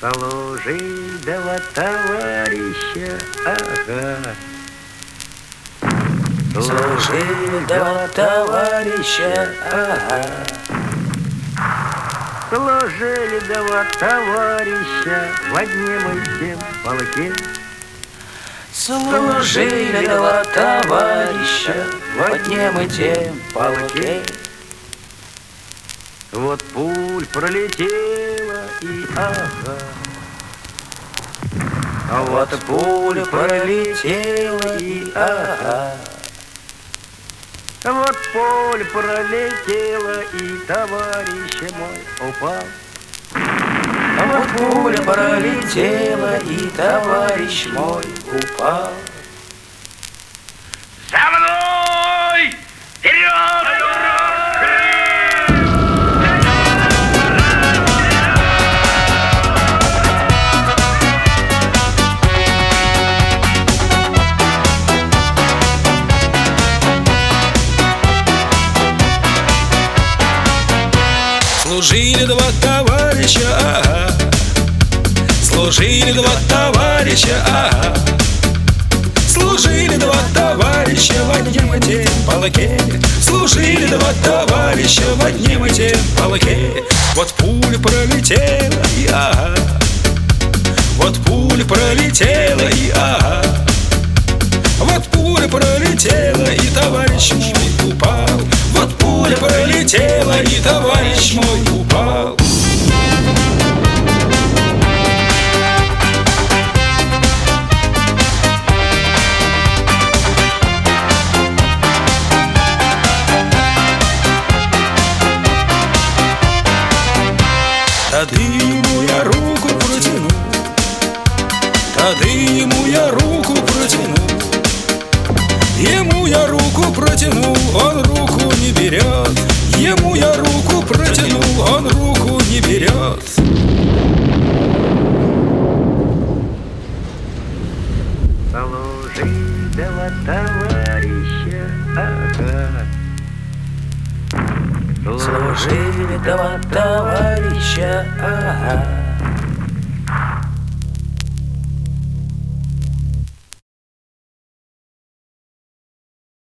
Служивого товарища, ага. Служивого товарища, ага. Служивого товарища в одном и тем полке. Служивого товарища в одном и тем полке. Вот пуль пролетела и ага. А вот пуля пролетела и ага. Вот пуль пролетела и товарищ мой упал. А вот пуля пролетела и товарищ мой упал. За мной! Вперед! Служили два товарища, ага. Служили два товарища, ага. Служили два товарища в одном и тем полке. Служили два товарища в одном и тем полке. Вот пуля пролетела и ага. Вот пуля пролетела и ага. Вот пуля пролетела и товарищ мой упал. Вот пуля пролетела и товарищ мой упал. Тады ему я руку протяну, тады ему я руку протяну. Ему я руку протянул, он руку не берет. Ему я руку протянул, он руку не берет. Служивого товарища, ага. Служивого товарища, ага.